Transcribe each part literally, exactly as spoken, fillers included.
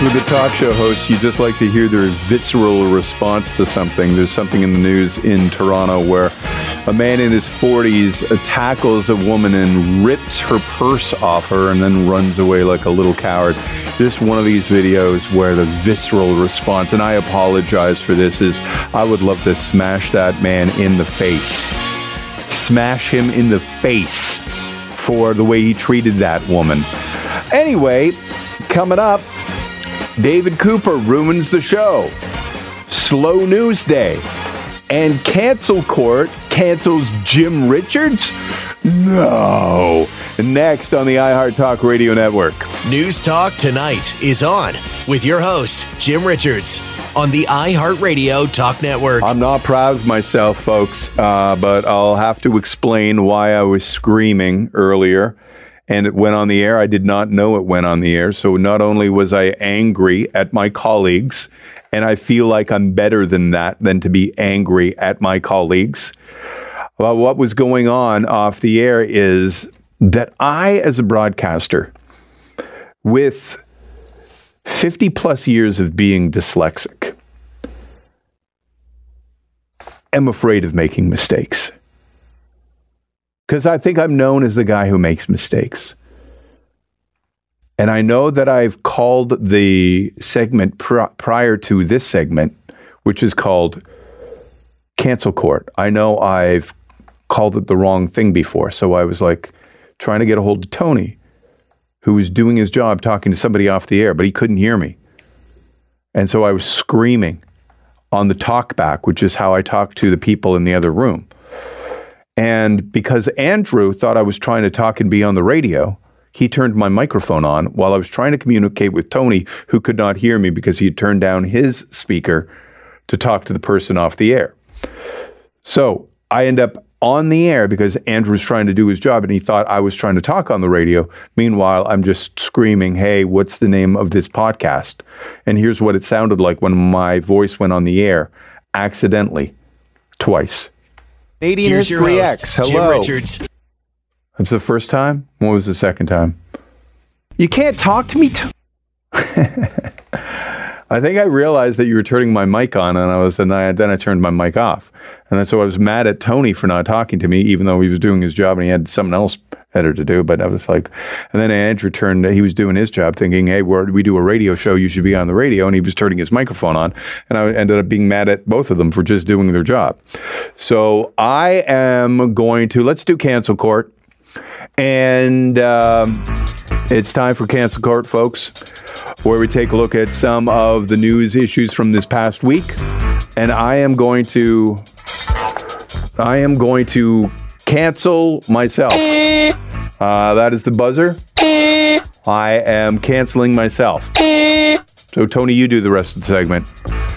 with the talk show hosts, you just like to hear their visceral response to something. There's something in the news in Toronto where a man in his forties tackles a woman and rips her purse off her and then runs away like a little coward. Just one of these videos where the visceral response, and I apologize for this, is I would love to smash that man in the face. Smash him in the face for the way he treated that woman. Anyway, coming up, David Cooper ruins the show. Slow news day. And cancel court cancels Jim Richards? No. Next on the iHeart Talk Radio Network. News Talk Tonight is on with your host, Jim Richards, on the iHeart Radio Talk Network. I'm not proud of myself, folks, uh, but I'll have to explain why I was screaming earlier. And it went on the air. I did not know it went on the air. So not only was I angry at my colleagues, and I feel like I'm better than that, than to be angry at my colleagues. Well, what was going on off the air is that I, as a broadcaster, with fifty plus years of being dyslexic, am afraid of making mistakes. Because I think I'm known as the guy who makes mistakes. And I know that I've called the segment pr- prior to this segment, which is called Cancel Court. I know I've called it the wrong thing before. So I was like trying to get a hold of Tony, who was doing his job talking to somebody off the air, but he couldn't hear me. And so I was screaming on the talkback, which is how I talk to the people in the other room. And because Andrew thought I was trying to talk and be on the radio, he turned my microphone on while I was trying to communicate with Tony, who could not hear me because he had turned down his speaker to talk to the person off the air. So I end up on the air because Andrew was trying to do his job and he thought I was trying to talk on the radio. Meanwhile, I'm just screaming, hey, what's the name of this podcast? And here's what it sounded like when my voice went on the air accidentally twice. Canadian Here's your History host, X. Hello. Jim Richards. That's the first time? What was the second time? You can't talk to me. T- I think I realized that you were turning my mic on, and I was then I then I turned my mic off, and then so I was mad at Tony for not talking to me, even though he was doing his job and he had something else better to do. But I was like, and then Andrew turned. He was doing his job, thinking, "Hey, we're, we do a radio show. You should be on the radio." And he was turning his microphone on, and I ended up being mad at both of them for just doing their job. So I am going to let's do cancel court. And um, it's time for Cancel Court, folks, where we take a look at some of the news issues from this past week. And I am going to, I am going to cancel myself. Uh, that is the buzzer. I am canceling myself. So, Tony, you do the rest of the segment.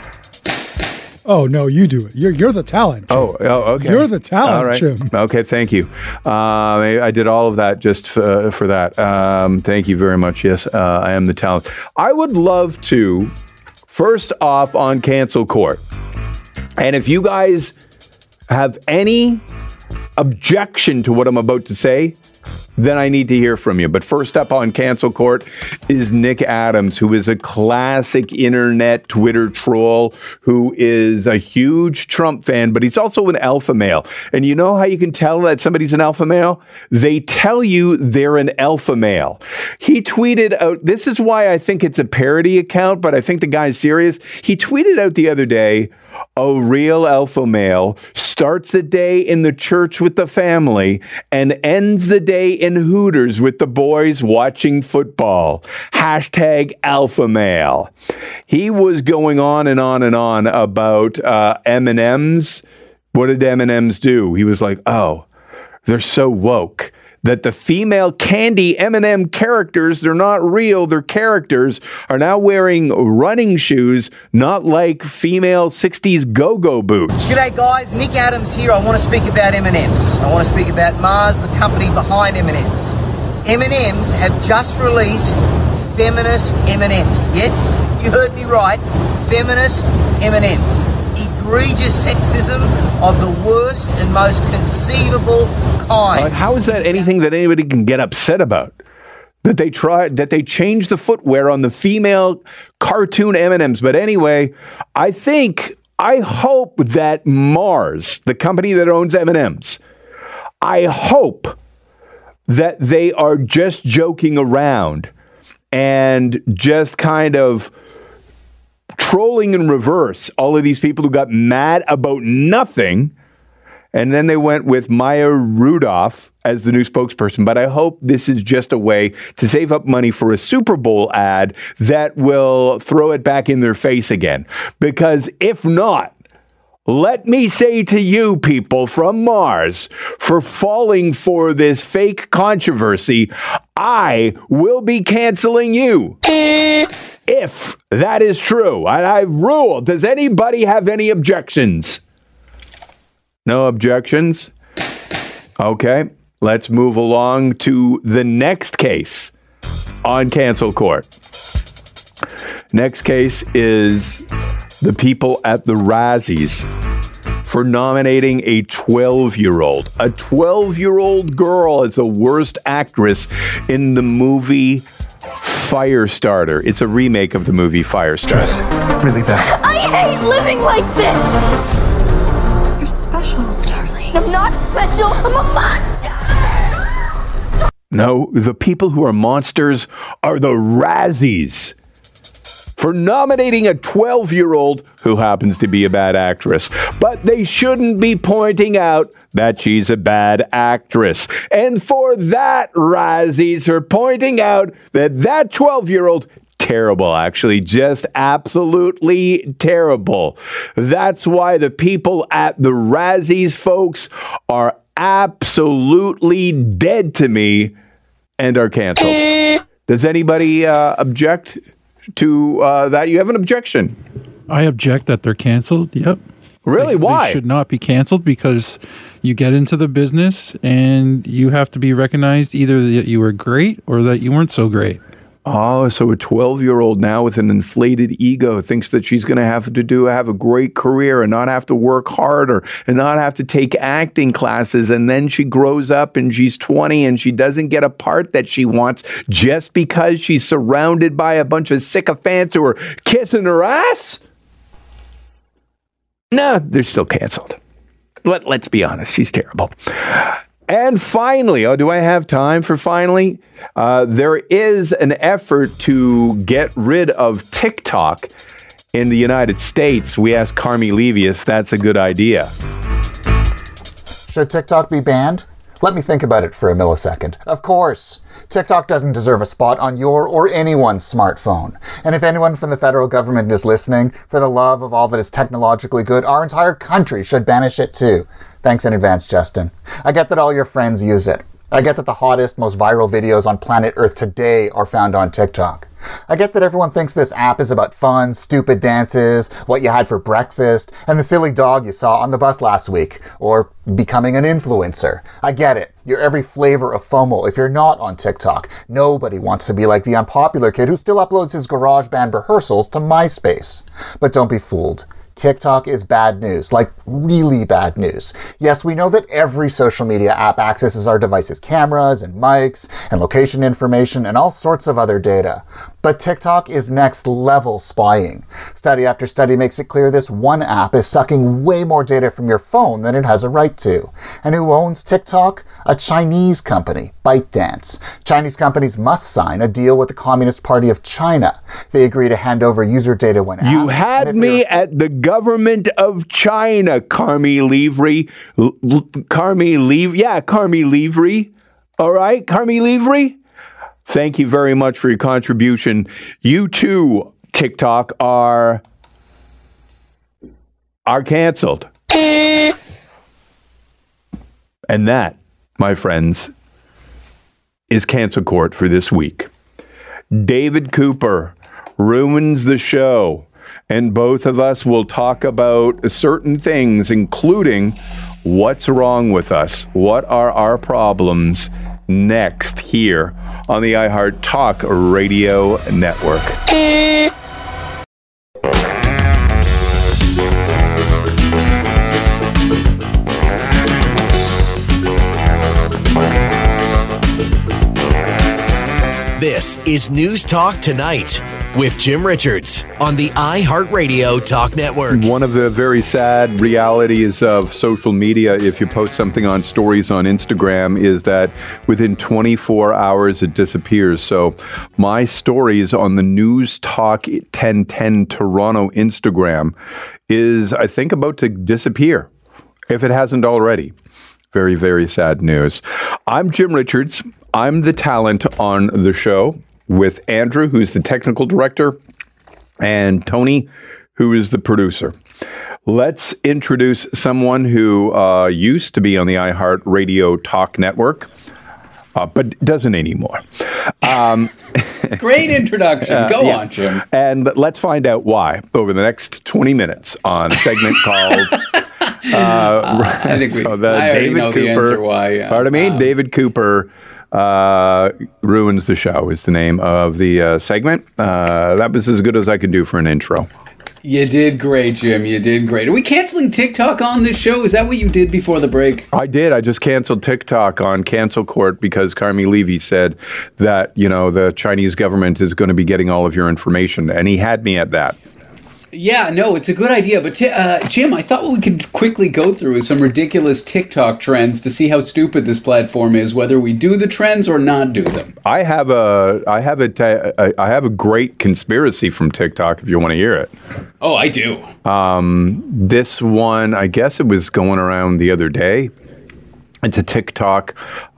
Oh, no, you do it. You're you're the talent, Jim. Oh, oh, okay. You're the talent, all right. Jim. Okay, thank you. Uh, I, I did all of that just f- uh, for that. Um, thank you very much. Yes, uh, I am the talent. I would love to, first off, on Cancel Court, and if you guys have any objection to what I'm about to say, then I need to hear from you. But first up on Cancel Court is Nick Adams, who is a classic internet Twitter troll, who is a huge Trump fan, but he's also an alpha male. And you know how you can tell that somebody's an alpha male? They tell you they're an alpha male. He tweeted out, this is why I think it's a parody account, but I think the guy's serious. He tweeted out the other day, a real alpha male starts the day in the church with the family and ends the day in Hooters with the boys watching football. Hashtag alpha male. He was going on and on and on about uh, M and M's. What did M and M's do? He was like, oh, they're so woke that the female candy M and M characters, they're not real, they're characters, are now wearing running shoes, not like female sixties go-go boots. G'day guys, Nick Adams here. I want to speak about M and M's. I want to speak about Mars, the company behind M and M's. M and M's have just released feminist M and M's. Yes, you heard me right, feminist M and M's. Egregious sexism of the worst and most conceivable kind. Uh, how is that anything that anybody can get upset about? that they tried, that they changed the footwear on the female cartoon M and M's. But anyway, I think, I hope that Mars, the company that owns M and M's, I hope that they are just joking around and just kind of trolling in reverse all of these people who got mad about nothing. And then they went with Maya Rudolph as the new spokesperson. But I hope this is just a way to save up money for a Super Bowl ad that will throw it back in their face again. Because if not, let me say to you people from Mars, for falling for this fake controversy, I will be canceling you. If that is true, and I've ruled. Does anybody have any objections? No objections? Okay, let's move along to the next case on Cancel Court. Next case is the people at the Razzies for nominating a twelve-year-old. A twelve-year-old girl as the worst actress in the movie Firestarter. It's a remake of the movie Firestarter. Really bad. I hate living like this! You're special, darling. I'm not special. I'm a monster! No, the people who are monsters are the Razzies for nominating a twelve-year-old who happens to be a bad actress. But they shouldn't be pointing out that she's a bad actress. And for that, Razzies are pointing out that that twelve-year-old, terrible, actually, just absolutely terrible. That's why the people at the Razzies, folks, are absolutely dead to me and are canceled. Does anybody uh, object to uh, that? You have an objection? I object that they're canceled. Yep. Really? They, Why? They should not be canceled because you get into the business and you have to be recognized either that you were great or that you weren't so great. Oh, so a twelve-year-old now with an inflated ego thinks that she's going to have to do have a great career and not have to work harder and not have to take acting classes. And then she grows up and she's twenty and she doesn't get a part that she wants just because she's surrounded by a bunch of sycophants who are kissing her ass? No, they're still canceled. Let, let's be honest, she's terrible. And finally, oh, do I have time for finally? Uh, there is an effort to get rid of TikTok in the United States. We asked Carmi Levy if that's a good idea. Should TikTok be banned? Let me think about it for a millisecond. Of course. TikTok doesn't deserve a spot on your or anyone's smartphone. And if anyone from the federal government is listening, for the love of all that is technologically good, our entire country should banish it too. Thanks in advance, Justin. I get that all your friends use it. I get that the hottest, most viral videos on planet Earth today are found on TikTok. I get that everyone thinks this app is about fun, stupid dances, what you had for breakfast, and the silly dog you saw on the bus last week, or becoming an influencer. I get it. You're every flavor of FOMO if you're not on TikTok. Nobody wants to be like the unpopular kid who still uploads his GarageBand rehearsals to MySpace. But don't be fooled. TikTok is bad news, like really bad news. Yes, we know that every social media app accesses our device's cameras and mics and location information and all sorts of other data. But TikTok is next level spying. Study after study makes it clear this one app is sucking way more data from your phone than it has a right to. And who owns TikTok? A Chinese company, ByteDance. Chinese companies must sign a deal with the Communist Party of China. They agree to hand over user data when asked. You had me at the government of China, Carmi Levy. L- L- Carmi Levy. Yeah, Carmi Levy. All right, Carmi Levy. Thank you very much for your contribution. You too, TikTok, are are canceled. And that, my friends, is Cancel Court for this week. David Cooper ruins the show, and both of us will talk about certain things, including what's wrong with us, what are our problems, next here on the iHeart Talk Radio Network. This is News Talk Tonight with Jim Richards on the iHeartRadio Talk Network. One of the very sad realities of social media, if you post something on stories on Instagram, is that within twenty-four hours it disappears. So my stories on the News Talk ten ten Toronto Instagram is, I think, about to disappear, if it hasn't already. Very, very sad news. I'm Jim Richards. I'm the talent on the show with Andrew, who's the technical director, and Tony, who is the producer. Let's introduce someone who uh, used to be on the iHeartRadio Talk Network, uh, but doesn't anymore. Um, Great introduction. Uh, Go yeah. on, Jim. And let's find out why over the next twenty minutes on a segment called... Uh, uh, I think we. So the I already David know Cooper, the answer why. Yeah. Pardon me, um, David Cooper uh, ruins the show is the name of the uh, segment. Uh, that was as good as I could do for an intro. You did great, Jim. You did great. Are we canceling TikTok on this show? Is that what you did before the break? I did. I just canceled TikTok on cancel court because Carmi Levy said that, you know, the Chinese government is going to be getting all of your information, and he had me at that. Yeah, no, it's a good idea. But, t- uh, Jim, I thought what we could quickly go through is some ridiculous TikTok trends to see how stupid this platform is, whether we do the trends or not do them. I have a, I have a, t- I have a great conspiracy from TikTok if you want to hear it. Oh, I do. Um, this one, I guess it was going around the other day. It's a TikTok.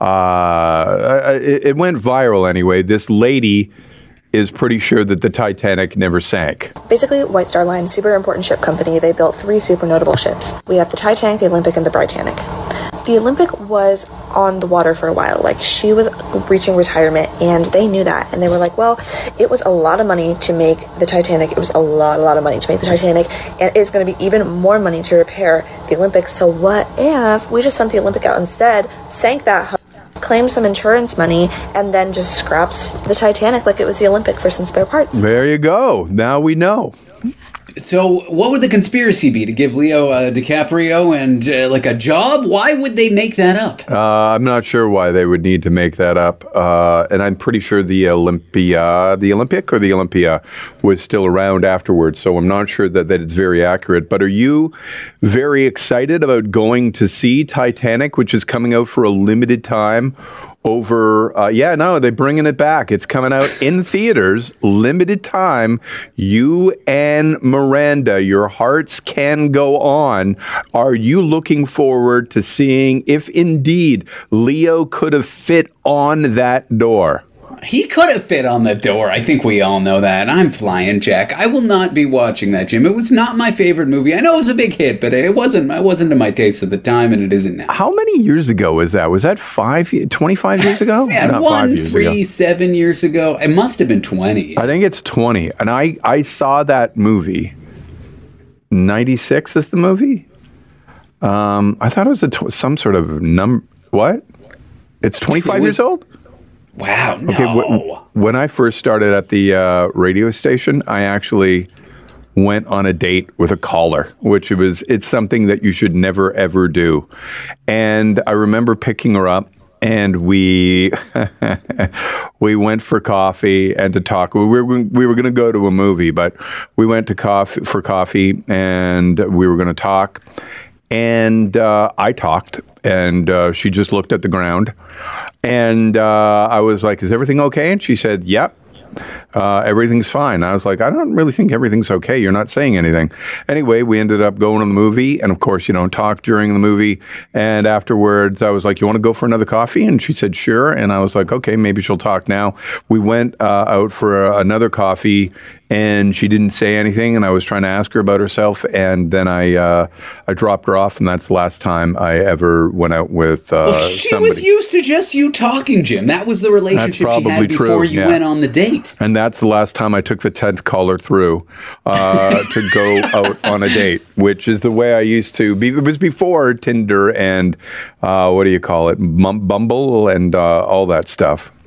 Uh, it, it went viral anyway. This lady is pretty sure that the Titanic never sank. Basically, White Star Line, super important ship company, they built three super notable ships. We have the Titanic, the Olympic, and the Britannic. The Olympic was on the water for a while. Like, she was reaching retirement, and they knew that. And they were like, well, it was a lot of money to make the Titanic. It was a lot, a lot of money to make the Titanic. And it's going to be even more money to repair the Olympic. So what if we just sent the Olympic out instead, sank that, claim some insurance money, and then just scraps the Titanic like it was the Olympic for some spare parts? There you go. Now we know. So what would the conspiracy be? To give Leo uh, DiCaprio and uh, like a job? Why would they make that up? Uh, I'm not sure why they would need to make that up. Uh, and I'm pretty sure the Olympia, the Olympic or the Olympia was still around afterwards. So I'm not sure that, that it's very accurate. But are you very excited about going to see Titanic, which is coming out for a limited time? Over, uh, yeah, no, they're bringing it back. It's coming out in theaters, limited time. You and Miranda, your hearts can go on. Are you looking forward to seeing if indeed Leo could have fit on that door? He could have fit on the door. I think we all know that. I'm flying Jack. I will not be watching that, Jim. It was not my favorite movie. I know it was a big hit, but it wasn't it wasn't to my taste at the time, and it isn't now. How many years ago was that? Was that five, twenty-five years ago? Yeah, not one, five years three, ago. seven years ago. It must have been twenty. I think it's twenty. And I, I saw that movie. ninety-six is the movie? Um, I thought it was a tw- some sort of number. What? It's twenty-five it was, years old? Wow, no. Okay, w- when I first started at the uh, radio station, I actually went on a date with a caller, which it was, it's something that you should never, ever do. And I remember picking her up, and we we went for coffee and to talk. We were we were going to go to a movie, but we went to coffee for coffee, and we were going to talk. And uh, I talked, and uh, she just looked at the ground. And uh, I was like, is everything okay? And she said, yep. Uh, everything's fine. I was like, I don't really think everything's okay. You're not saying anything. Anyway, we ended up going to the movie. And of course, you don't talk during the movie. And afterwards, I was like, you want to go for another coffee? And she said, sure. And I was like, okay, maybe she'll talk now. We went uh, out for uh, another coffee, and she didn't say anything. And I was trying to ask her about herself. And then I uh, I dropped her off. And that's the last time I ever went out with uh, well, she somebody. was used to just you talking, Jim. That was the relationship she had before true. you yeah. went on the date. And that's the last time I took the tenth caller through uh, to go out on a date, which is the way I used to be. It was before Tinder and uh, what do you call it? Bumble and uh, all that stuff.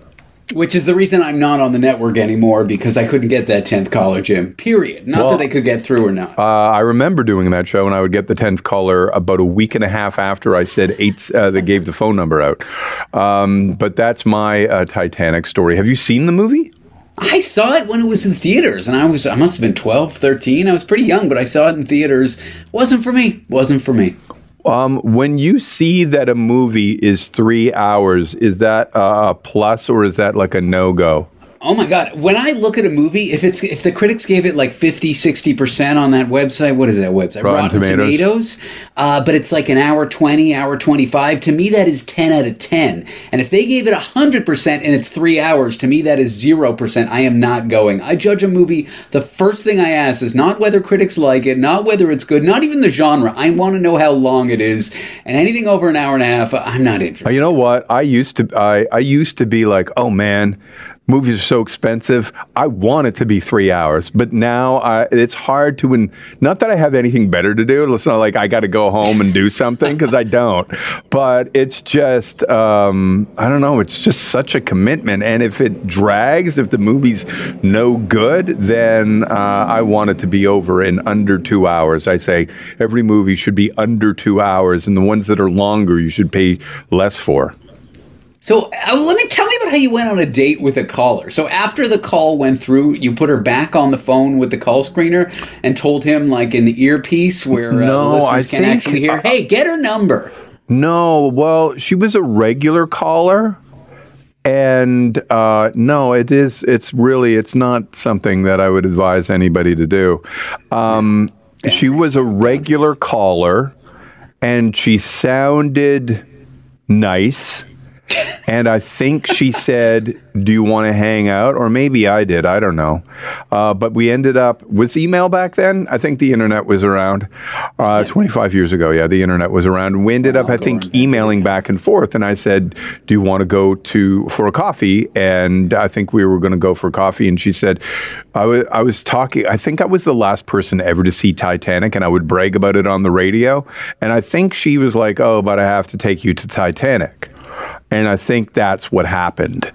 Which is the reason I'm not on the network anymore, because I couldn't get that tenth caller, Jim. Period. Not Well, that they could get through or not. Uh, I remember doing that show, and I would get the tenth caller about a week and a half after I said eight. Uh, they gave the phone number out. Um, but that's my uh, Titanic story. Have you seen the movie? I saw it when it was in theaters, and I was I must have been twelve, thirteen. I was pretty young, but I saw it in theaters. Wasn't for me. Wasn't for me. Um, when you see that a movie is three hours, is that a plus or is that like a no-go? Oh my God. When I look at a movie, if it's if the critics gave it like fifty, sixty percent on that website, what is that website? Rotten Rotten Tomatoes. Tomatoes. Uh, but it's like an hour twenty, hour twenty-five. To me, that is ten out of ten. And if they gave it one hundred percent and it's three hours, to me, that is zero percent. I am not going. I judge a movie, the first thing I ask is not whether critics like it, not whether it's good, not even the genre. I want to know how long it is. And anything over an hour and a half, I'm not interested. You know what? I used to I, I used to be like, oh man, movies are so expensive. I want it to be three hours, but now I, it's hard to. In, not that I have anything better to do. It's not like I got to go home and do something, because I don't. But it's just um, I don't know. It's just such a commitment, and if it drags, if the movie's no good, then uh, I want it to be over in under two hours. I say every movie should be under two hours, and the ones that are longer, you should pay less for. So uh, let me tell me about how you went on a date with a caller. So after the call went through, you put her back on the phone with the call screener and told him, like in the earpiece where uh, No, the listeners I can think, actually hear, hey, get her number. No, well, she was a regular caller. And uh, no, it is. It's really. It's not something that I would advise anybody to do. Um, she was a regular caller, and she sounded nice. And I think she said, do you want to hang out? Or maybe I did. I don't know. Uh, but we ended up, was email back then? I think the internet was around uh, twenty-five years ago. Yeah, the internet was around. We ended up, I think, emailing back and forth. And I said, do you want to go to for a coffee? And I think we were going to go for coffee. And she said, I was, I was talking, I think I was the last person ever to see Titanic, and I would brag about it on the radio. And I think she was like, oh, but I have to take you to Titanic. And I think that's what happened.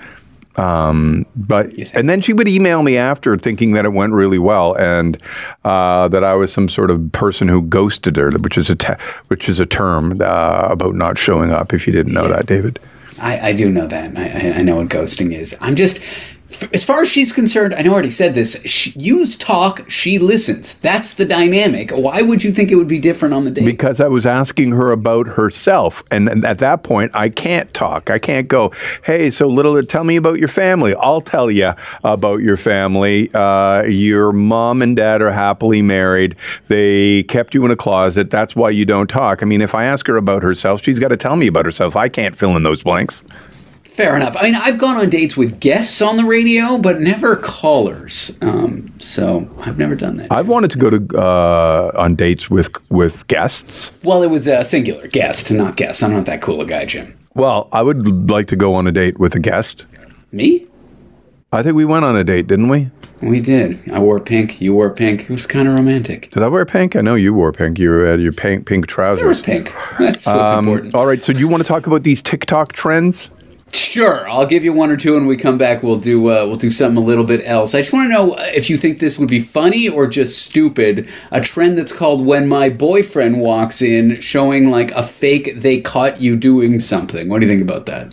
Um, but and then she would email me after, thinking that it went really well, and uh, that I was some sort of person who ghosted her, which is a te- which is a term uh, about not showing up. If you didn't know yeah. that, David, I, I do know that. I, I know what ghosting is. I'm just. As far as she's concerned, I know I already said this, she, you talk, she listens. That's the dynamic. Why would you think it would be different on the date? Because I was asking her about herself. And, and at that point, I can't talk. I can't go, hey, so little, tell me about your family. I'll tell you about your family. Uh, your mom and dad are happily married. They kept you in a closet. That's why you don't talk. I mean, if I ask her about herself, she's got to tell me about herself. I can't fill in those blanks. Fair enough. I mean, I've gone on dates with guests on the radio, but never callers. Um, so I've never done that. I've wanted to go to uh, on dates with with guests. Well, it was a singular guest, not guests. I'm not that cool a guy, Jim. Well, I would like to go on a date with a guest. Me? I think we went on a date, didn't we? We did. I wore pink. You wore pink. It was kind of romantic. Did I wear pink? I know you wore pink. You had your pink pink trousers. It was pink. That's what's um, important. All right. So do you want to talk about these TikTok trends? Sure, I'll give you one or two, and when we come back, we'll do uh, we'll do something a little bit else. I just want to know if you think this would be funny or just stupid. A trend that's called "When My Boyfriend Walks In," showing like a fake "they caught you doing something." What do you think about that?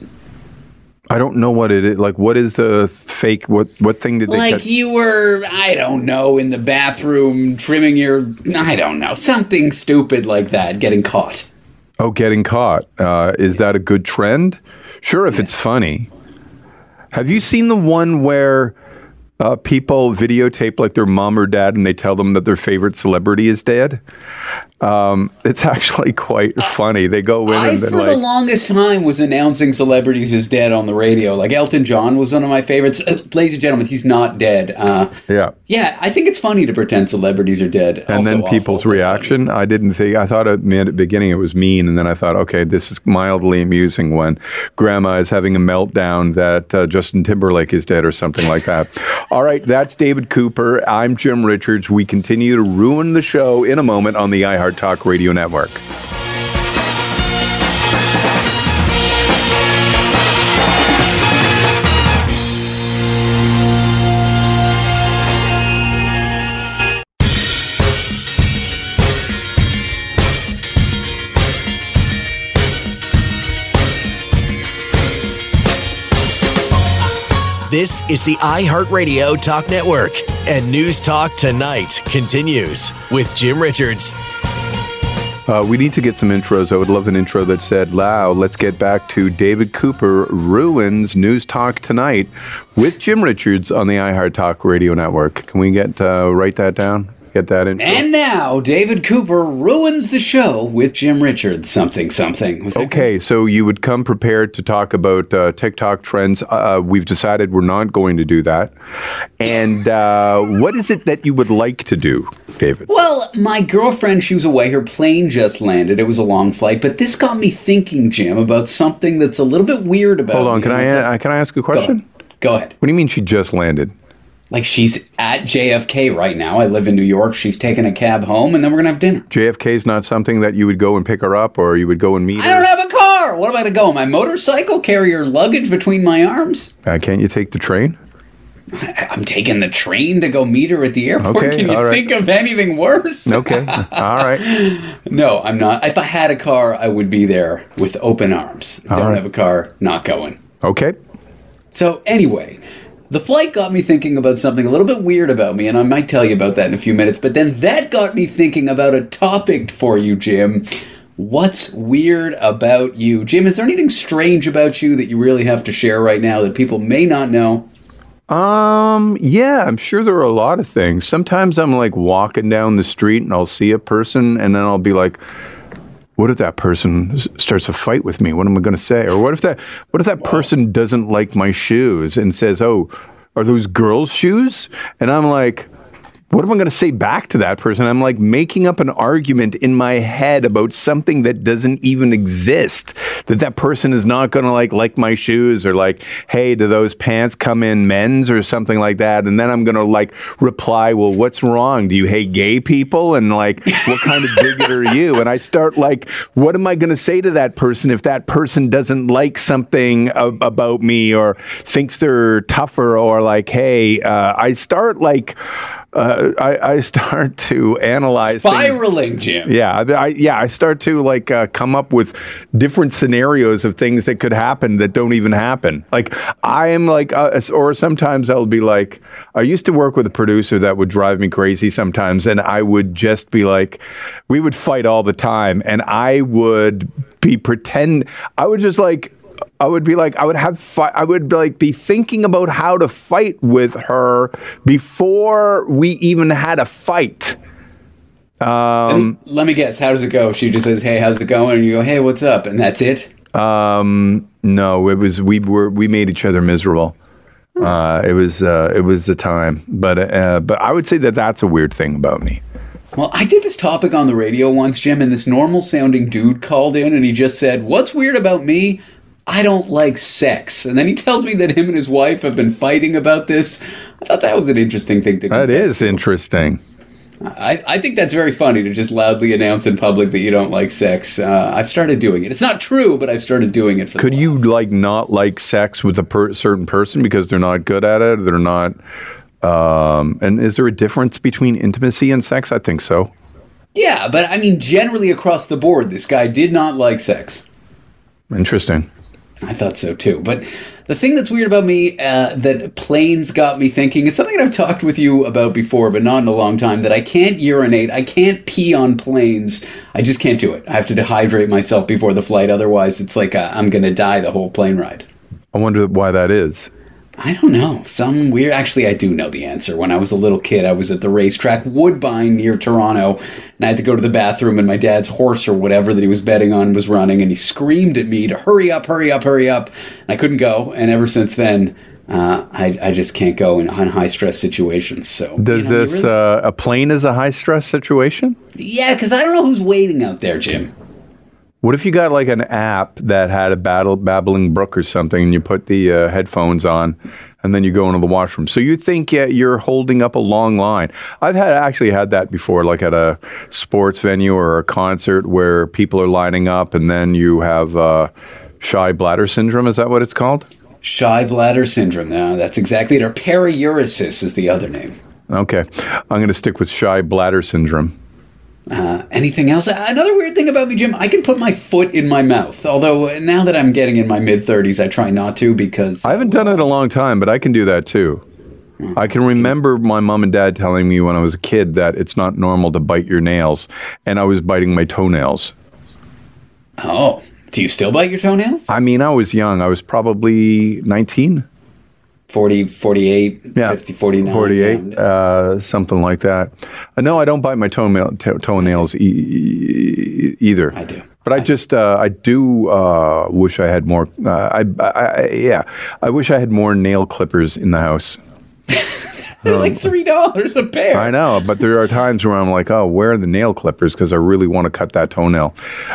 I don't know what it is. Like, what is the fake? What what thing did they? Like catch? You were, I don't know, in the bathroom trimming your, I don't know, something stupid like that, getting caught. Oh, getting caught. Uh, is that a good trend? Sure, if yeah. it's funny. Have you seen the one where uh, people videotape like their mom or dad and they tell them that their favorite celebrity is dead? Um, it's actually quite funny. They go in I, and they're for like... the longest time, was announcing celebrities as dead on the radio. Like Elton John was one of my favorites. Uh, ladies and gentlemen, he's not dead. Uh, yeah. Yeah, I think it's funny to pretend celebrities are dead. And also then awful, people's reaction, I didn't think... I thought at the beginning it was mean, and then I thought, okay, this is mildly amusing when grandma is having a meltdown that uh, Justin Timberlake is dead or something like that. All right, that's David Cooper. I'm Jim Richards. We continue to ruin the show in a moment on the iHeart Talk Radio Network. This is the iHeartRadio Talk Network, and News Talk Tonight continues with Jim Richards. Uh, we need to get some intros. I would love an intro that said, "Wow, let's get back to David Cooper ruins News Talk Tonight with Jim Richards on the iHeart Talk Radio Network." Can we get uh, write that down? Get that intro. And now, David Cooper ruins the show with Jim Richards. Something, something. Was that Okay, good? so you would come prepared to talk about uh, TikTok trends. Uh, we've decided we're not going to do that. And uh, what is it that you would like to do, David? Well, my girlfriend, she was away. Her plane just landed. It was a long flight. But this got me thinking, Jim, about something that's a little bit weird about Hold on, me. can I uh, can I ask a question? Go ahead. Go ahead. What do you mean she just landed? Like, she's at J F K right now. I live in New York. She's taking a cab home, and then we're going to have dinner. J F K is not something that you would go and pick her up, or you would go and meet her? I don't have a car. What am I going to go? My motorcycle? Carry her luggage between my arms? Uh, can't you take the train? I, I'm taking the train to go meet her at the airport. Okay, Can you all right. think of anything worse? Okay, all right. No, I'm not. If I had a car, I would be there with open arms. All Don't right. have a car, not going. Okay. So anyway, the flight got me thinking about something a little bit weird about me, and I might tell you about that in a few minutes, but then that got me thinking about a topic for you, Jim. What's weird about you? Jim, is there anything strange about you that you really have to share right now that people may not know? Um, yeah, I'm sure there are a lot of things. Sometimes I'm like walking down the street and I'll see a person and then I'll be like, what if that person s- starts a fight with me? What am I going to say? Or what if that what if that person doesn't like my shoes and says, "Oh, are those girls' shoes?" And I'm like, what am I going to say back to that person? I'm like making up an argument in my head about something that doesn't even exist. That that person is not going to like like my shoes, or like, hey, do those pants come in men's or something like that? And then I'm going to like reply, well, what's wrong? Do you hate gay people? And like, what kind of bigot are you? And I start like, what am I going to say to that person if that person doesn't like something a- about me, or thinks they're tougher, or like, hey, uh, I start like, Uh, I, I start to analyze things. Spiraling, Jim. Yeah, I, yeah, I start to like uh, come up with different scenarios of things that could happen that don't even happen. Like I am like, uh, or sometimes I'll be like, I used to work with a producer that would drive me crazy sometimes, and I would just be like, we would fight all the time, and I would be pretend, I would just like. I would be like, I would have, fi- I would like be thinking about how to fight with her before we even had a fight. Um, Let me guess. How does it go? She just says, "Hey, how's it going?" And you go, "Hey, what's up?" And that's it. um, no, it was we were we made each other miserable. Uh, it was uh, it was the time, but uh, but I would say that that's a weird thing about me. Well, I did this topic on the radio once, Jim, and this normal-sounding dude called in, and he just said, "What's weird about me? I don't like sex." And then he tells me that him and his wife have been fighting about this. I thought that was an interesting thing to That confess is to. interesting. I, I think that's very funny to just loudly announce in public that you don't like sex. Uh, I've started doing it. It's not true, but I've started doing it. For Could the you like not like sex with a per- certain person because they're not good at it? They're not. Um, and is there a difference between intimacy and sex? I think so. Yeah, but I mean, generally across the board, this guy did not like sex. Interesting. I thought so too. But the thing that's weird about me, uh, that planes got me thinking, it's something that I've talked with you about before, but not in a long time, that I can't urinate. I can't pee on planes. I just can't do it. I have to dehydrate myself before the flight. Otherwise, it's like uh, I'm going to die the whole plane ride. I wonder why that is. I don't know. Some weird... Actually, I do know the answer. When I was a little kid, I was at the racetrack Woodbine near Toronto, and I had to go to the bathroom, and my dad's horse or whatever that he was betting on was running, and he screamed at me to hurry up, hurry up, hurry up. And I couldn't go, and ever since then, uh, I, I just can't go in on high-stress situations. So Does you know, this, really... uh, a plane is a high-stress situation? Yeah, because I don't know who's waiting out there, Jim. What if you got like an app that had a battle, babbling brook or something, and you put the uh, headphones on, and then you go into the washroom? So you think yeah, you're holding up a long line. I've had actually had that before, like at a sports venue or a concert where people are lining up, and then you have uh, shy bladder syndrome. Is that what it's called? Shy bladder syndrome. No, that's exactly it. Or periuresis is the other name. Okay, I'm going to stick with shy bladder syndrome. Uh, anything else? Another weird thing about me, Jim, I can put my foot in my mouth. Although now that I'm getting in my mid-thirties, I try not to because... I haven't done it in a long time, but I can do that too. I can remember my mom and dad telling me when I was a kid that it's not normal to bite your nails, and I was biting my toenails. Oh, do you still bite your toenails? I mean, I was young. I was probably nineteen. forty, forty-eight, yeah. fifty, forty-nine. forty-eight, uh, something like that. Uh, no, I don't bite my toenail, to- toenails e- e- either. I do. But I, I just, uh, I do uh, wish I had more, uh, I, I, yeah, I wish I had more nail clippers in the house. They're um, like three dollars a pair. I know, but there are times where I'm like, oh, where are the nail clippers? Because I really want to cut that toenail.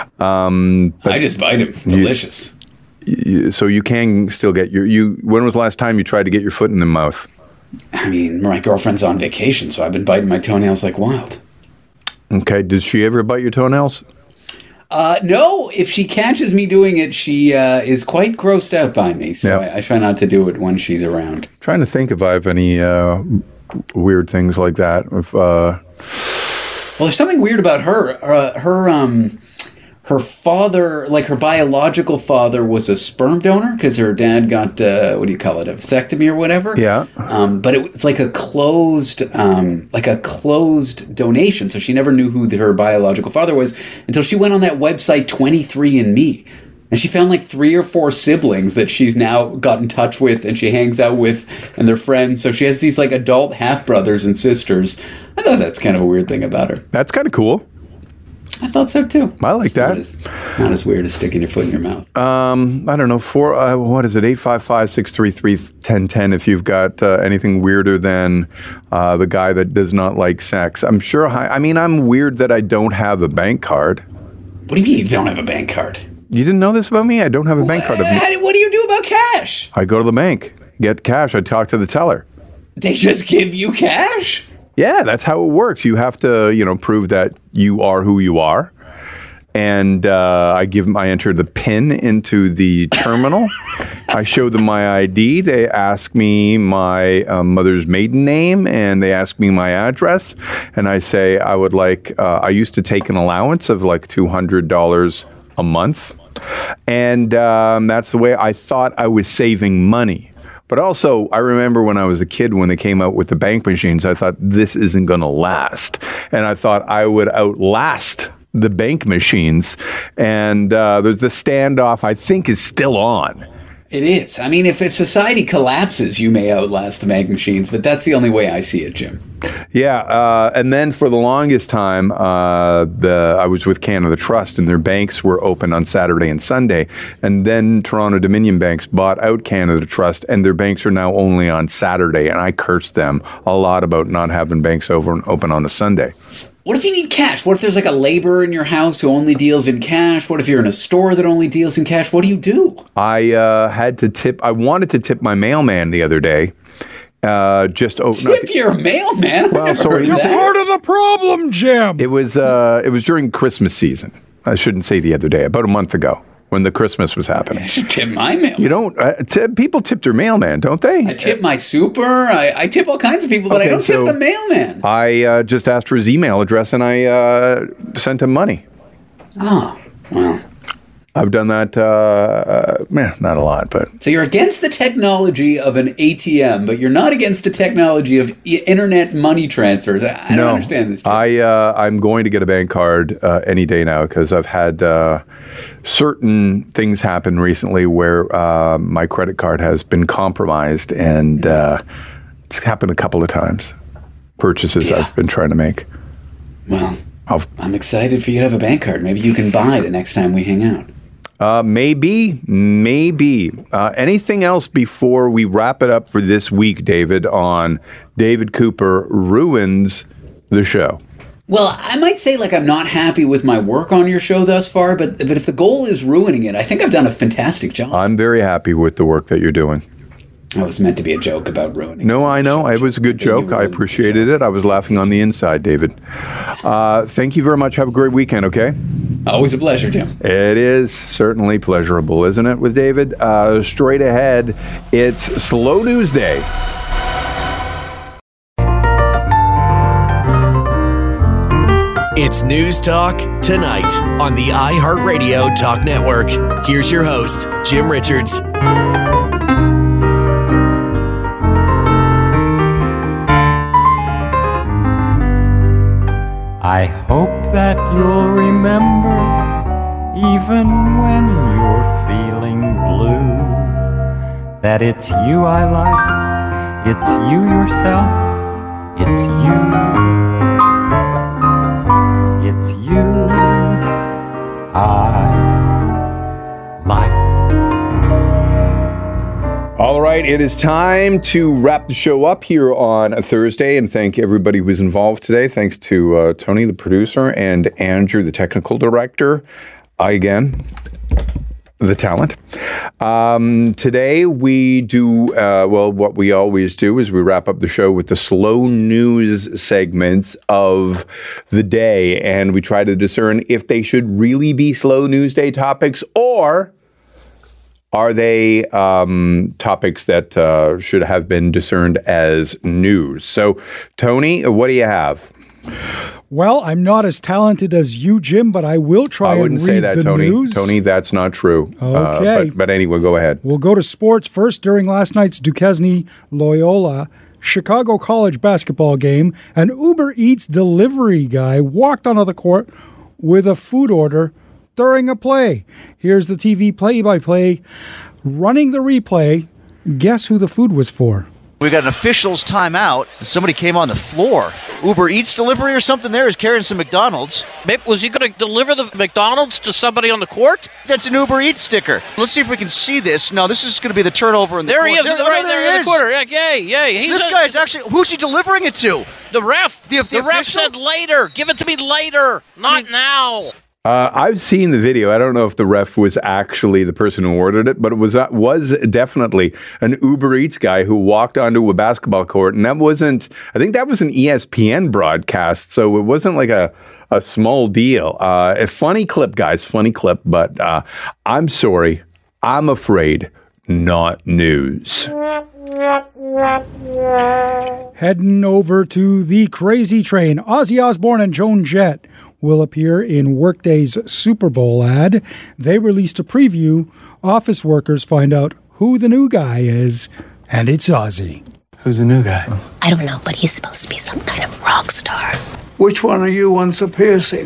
Um, I just bite them. Delicious. You, you, so you can still get your, you, when was the last time you tried to get your foot in the mouth? I mean, my girlfriend's on vacation, so I've been biting my toenails like wild. Okay. Did she ever bite your toenails? Uh, no, if she catches me doing it, she uh, is quite grossed out by me. So yep. I, I try not to do it when she's around. I'm trying to think if I have any uh, weird things like that. If, uh... Well, there's something weird about her. Uh, her um, her father, like her biological father, was a sperm donor because her dad got, uh, what do you call it, a vasectomy or whatever? Yeah. Um, but it, it's like a closed, um, like a closed donation. So she never knew who the, her biological father was until she went on that website twenty-three and me. And she found like three or four siblings that she's now got in touch with and she hangs out with and they're friends. So she has these like adult half-brothers and sisters. I thought that's kind of a weird thing about her. That's kind of cool. I thought so too. I like it's that. Not as, not as weird as sticking your foot in your mouth. Um, I don't know. For uh, what is it? eight five five, six three three, one zero one zero. If you've got uh, anything weirder than uh, the guy that does not like sex, I'm sure. I, I mean, I'm weird that I don't have a bank card. What do you mean you don't have a bank card? You didn't know this about me? I don't have a bank what? card. What do you do about cash? I go to the bank, get cash. I talk to the teller. They just give you cash? Yeah, that's how it works. You have to, you know, prove that you are who you are. And uh, I give them, I enter the PIN into the terminal. I show them my I D. They ask me my uh, mother's maiden name and they ask me my address. And I say I would like, uh, I used to take an allowance of like two hundred dollars a month. And um, that's the way I thought I was saving money. But also, I remember when I was a kid, when they came out with the bank machines, I thought this isn't going to last. And I thought I would outlast the bank machines. And uh, there's the standoff, I think, is still on. It is. I mean, if, if society collapses, you may outlast the bank machines, but that's the only way I see it, Jim. Yeah, uh, and then for the longest time, uh, the I was with Canada Trust, and their banks were open on Saturday and Sunday. And then Toronto Dominion Banks bought out Canada Trust, and their banks are now only on Saturday. And I cursed them a lot about not having banks over open on a Sunday. What if you need cash? What if there's like a laborer in your house who only deals in cash? What if you're in a store that only deals in cash? What do you do? I uh, had to tip. I wanted to tip my mailman the other day. Uh, just oh, tip not, your mailman. Well, sorry, you're part of the problem, Jim. It was. Uh, it was during Christmas season. I shouldn't say the other day. About a month ago, when the Christmas was happening. I should tip my mailman. You don't. Uh, t- people tip their mailman, don't they? I tip my super. I, I tip all kinds of people, but okay, I don't so tip the mailman. I uh, just asked for his email address and I uh, sent him money. Oh, well. I've done that, uh, uh, man, not a lot, but... So you're against the technology of an A T M, but you're not against the technology of I- internet money transfers. I, I no, don't understand this. I, uh, I'm going to get a bank card uh, any day now because I've had uh, certain things happen recently where uh, my credit card has been compromised, and uh, it's happened a couple of times. Purchases yeah. I've been trying to make. Well, I'll, I'm excited for you to have a bank card. Maybe you can buy the next time we hang out. Uh, maybe, maybe. Uh, anything else before we wrap it up for this week, David, on David Cooper ruins the show? Well, I might say like I'm not happy with my work on your show thus far, but but if the goal is ruining it, I think I've done a fantastic job. I'm very happy with the work that you're doing. That was meant to be a joke about ruining. No, I know. It was a good joke. I appreciated it. I was laughing on the inside, David. Uh, thank you very much. Have a great weekend, okay? Always a pleasure, Jim. It is certainly pleasurable, isn't it, with David? Uh, straight ahead, it's Slow News Day. It's News Talk Tonight on the iHeartRadio Talk Network. Here's your host, Jim Richards. I hope that you'll remember, even when you're feeling blue, that it's you I like, it's you yourself, it's you, it's you I like. All right, it is time to wrap the show up here on a Thursday, and thank everybody who was involved today. Thanks to uh, Tony, the producer, and Andrew, the technical director. I, again, the talent. Um, today we do, uh, well, what we always do is we wrap up the show with the slow news segments of the day, and we try to discern if they should really be slow news day topics, or are they um, topics that uh, should have been discerned as news? So, Tony, what do you have? Well, I'm not as talented as you, Jim, but I will try I wouldn't and read say that, the Tony. news. Tony, that's not true. Okay. Uh, but, but anyway, go ahead. We'll go to sports first. During last night's Duquesne Loyola Chicago College basketball game, an Uber Eats delivery guy walked onto the court with a food order during a play. Here's the T V play-by-play. Running the replay, guess who the food was for? We got an official's timeout, and somebody came on the floor. Uber Eats delivery or something there is carrying some McDonald's. Maybe, was he going to deliver the McDonald's to somebody on the court? That's an Uber Eats sticker. Let's see if we can see this. No, this is going to be the turnover in the there corner. He is, there, right no, there, there in is. the corner. Yeah, yay, yay. So this a, guy's actually, who's he delivering it to? The ref. The, the, the ref said later. Give it to me later, not I mean, now. Uh, I've seen the video. I don't know if the ref was actually the person who ordered it, but it was uh, was definitely an Uber Eats guy who walked onto a basketball court, and that wasn't. I think that was an E S P N broadcast, so it wasn't like a a small deal. Uh, a funny clip, guys, funny clip. But uh, I'm sorry, I'm afraid not news. Heading over to the Crazy Train, Ozzy Osbourne and Joan Jett will appear in Workday's Super Bowl ad. They released a preview. Office workers find out who the new guy is, and it's Ozzy. Who's the new guy? I don't know, but he's supposed to be some kind of rock star. Which one of you wants a piercing?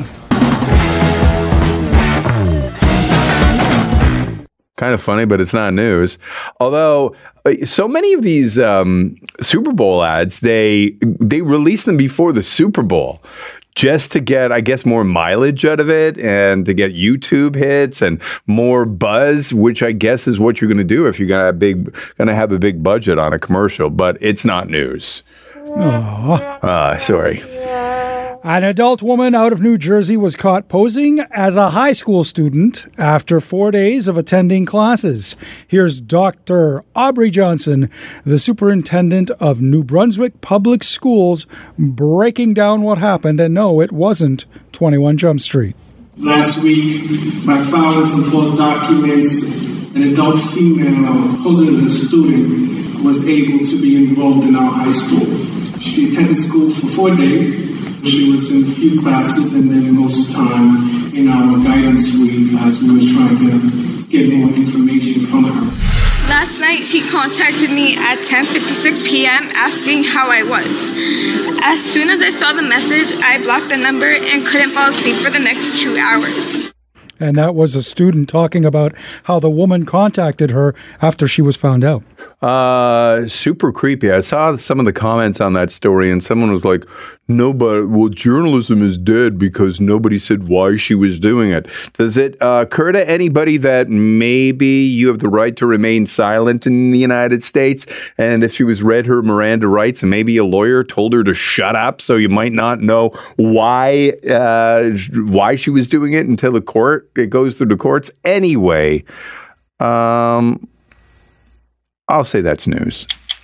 Kind of funny, but it's not news. Although so many of these um, Super Bowl ads, they they release them before the Super Bowl, just to get, I guess, more mileage out of it and to get YouTube hits and more buzz, which I guess is what you're going to do if you're going to have big, going to have a big budget on a commercial. But it's not news. Aww. Uh, sorry. An adult woman out of New Jersey was caught posing as a high school student after four days of attending classes. Here's Doctor Aubrey Johnson, the superintendent of New Brunswick Public Schools, breaking down what happened. And no, it wasn't twenty-one Jump Street. Last week, by filing some false documents, an adult female posing as a student was able to be enrolled in our high school. She attended school for four days. She was in a few classes and then most time in our guidance suite as we were trying to get more information from her. Last night she contacted me at ten fifty-six p.m. asking how I was. As soon as I saw the message, I blocked the number and couldn't fall asleep for the next two hours. And that was a student talking about how the woman contacted her after she was found out. Uh, super creepy. I saw some of the comments on that story, and someone was like, no, but, well, journalism is dead because nobody said why she was doing it. Does it uh, occur to anybody that maybe you have the right to remain silent in the United States? And if she was read her Miranda rights and maybe a lawyer told her to shut up, so you might not know why uh, why she was doing it until the court, it goes through the courts. Anyway, um, I'll say that's news.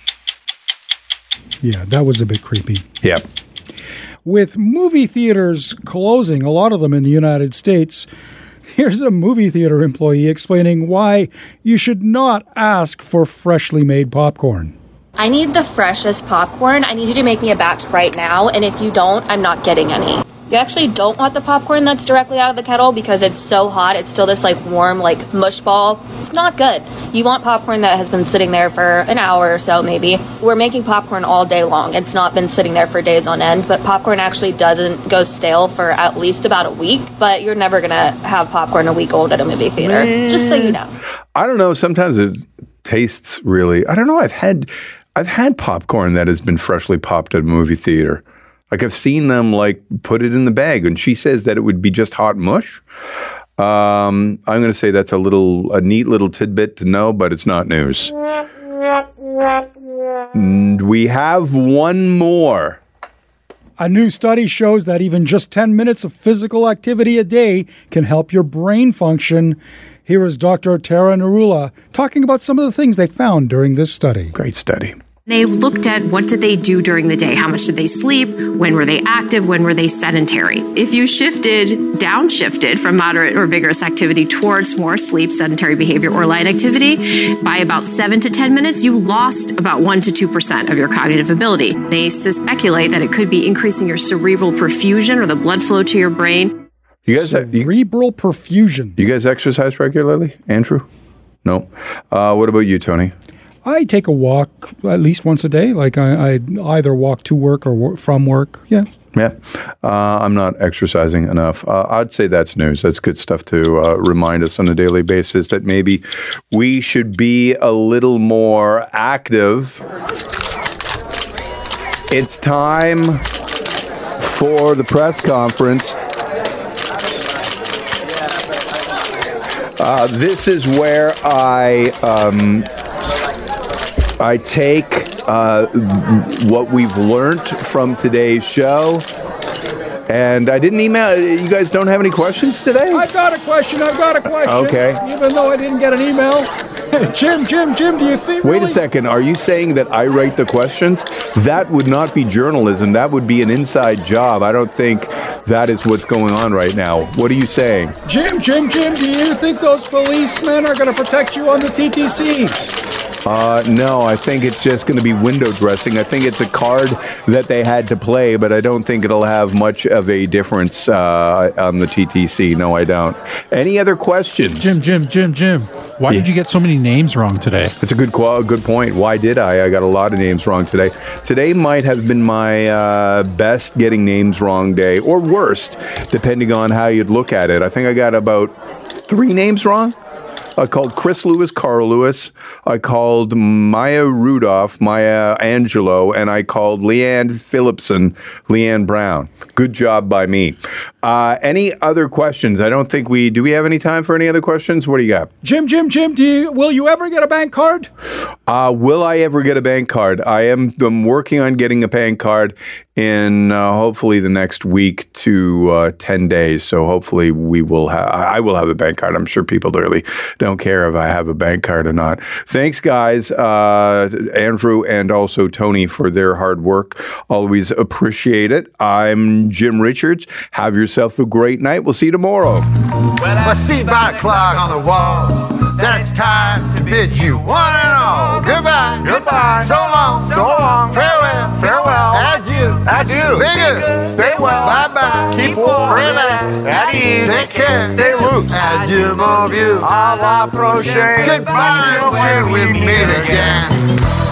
Yeah, that was a bit creepy. Yeah. With movie theaters closing, a lot of them in the United States, here's a movie theater employee explaining why you should not ask for freshly made popcorn. I need the freshest popcorn. I need you to make me a batch right now, and if you don't, I'm not getting any. You actually don't want the popcorn that's directly out of the kettle because it's so hot. It's still this like warm, like mush ball. It's not good. You want popcorn that has been sitting there for an hour or so, maybe. We're making popcorn all day long. It's not been sitting there for days on end, but popcorn actually doesn't go stale for at least about a week. But you're never going to have popcorn a week old at a movie theater, Man. just so you know. I don't know. Sometimes it tastes really, I don't know. I've had, I've had popcorn that has been freshly popped at a movie theater. Like I've seen them like put it in the bag, and she says that it would be just hot mush. Um, I'm going to say that's a little, a neat little tidbit to know, but it's not news. And we have one more. A new study shows that even just ten minutes of physical activity a day can help your brain function. Here is Doctor Tara Narula talking about some of the things they found during this study. Great study. They looked at what did they do during the day, how much did they sleep, when were they active, when were they sedentary. If you shifted, downshifted from moderate or vigorous activity towards more sleep, sedentary behavior, or light activity, by about seven to ten minutes, you lost about one to two percent of your cognitive ability. They speculate that it could be increasing your cerebral perfusion or the blood flow to your brain. You guys, cerebral perfusion. You guys exercise regularly, Andrew? No. Uh, what about you, Tony? I take a walk at least once a day. Like I, I either walk to work or work from work. Yeah. Yeah. Uh, I'm not exercising enough. Uh, I'd say that's news. That's good stuff to uh, remind us on a daily basis that maybe we should be a little more active. It's time for the press conference. Uh, this is where I... Um, I take uh, what we've learned from today's show, and I didn't email. You guys don't have any questions today? I've got a question. I've got a question. Okay. Even though I didn't get an email. Jim, Jim, Jim, do you think... Wait really? a second. Are you saying that I write the questions? That would not be journalism. That would be an inside job. I don't think that is what's going on right now. What are you saying? Jim, Jim, Jim, do you think those policemen are going to protect you on the T T C? Uh, no, I think it's just going to be window dressing. I think it's a card that they had to play, but I don't think it'll have much of a difference uh, on the T T C. No, I don't. Any other questions? Jim, Jim, Jim, Jim. Why yeah. did you get so many names wrong today? It's a good a good point. Why did I? I got a lot of names wrong today. Today might have been my uh, best getting names wrong day, or worst, depending on how you'd look at it. I think I got about three names wrong. I called Chris Lewis, Carl Lewis. I called Maya Rudolph, Maya Angelou, and I called Leanne Phillipson, Leanne Brown. Good job by me. Uh, any other questions? I don't think we... Do we have any time for any other questions? What do you got? Jim, Jim, Jim, do you, will you ever get a bank card? Uh, will I ever get a bank card? I am I'm working on getting a bank card in uh, hopefully the next week to uh, ten days. So hopefully we will have... I will have a bank card. I'm sure people really don't care if I have a bank card or not. Thanks, guys, uh, Andrew and also Tony, for their hard work. Always appreciate it. I'm Jim Richards. Have yourself a great night. We'll see you tomorrow. Well, I see by the clock on the wall that it's time to bid you one and all goodbye, goodbye, so long, so long, farewell, farewell, adieu, adieu, be good, stay well, bye bye, keep warm, relax, at ease, take care, stay loose, adieu, mon vieux, au revoir, prochain, goodbye until we meet again.